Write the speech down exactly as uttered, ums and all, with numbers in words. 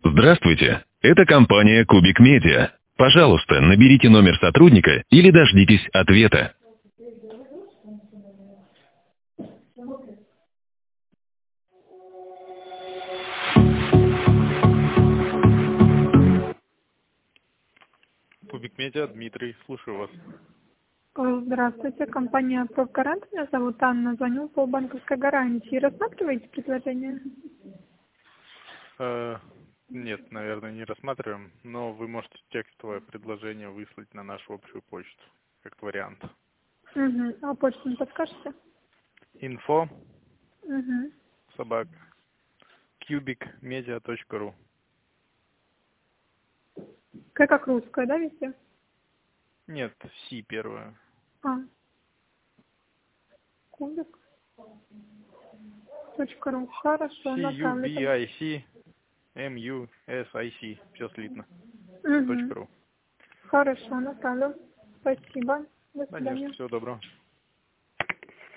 Здравствуйте, это компания Кубик Медиа. Пожалуйста, наберите номер сотрудника или дождитесь ответа. Кубик Медиа, Дмитрий, слушаю вас. Здравствуйте, компания «Профгарант». Меня зовут Анна, звоню по банковской гарантии. Рассматриваете предложение? Э, нет, наверное, не рассматриваем, но вы можете текстовое предложение выслать на нашу общую почту, как вариант. Угу. А почту не подскажете? Инфо, Угу. собака, кубикмедиа точка ру. Как, как русская, да, везде? Нет, Си первое. А. Кубик. Точка ру. Хорошо, направлю. C-U-B-I-C, M-U-S-I-C, все слитно. Угу. Точка ру. Хорошо, направлю. Спасибо. До свидания. Конечно, всего доброго.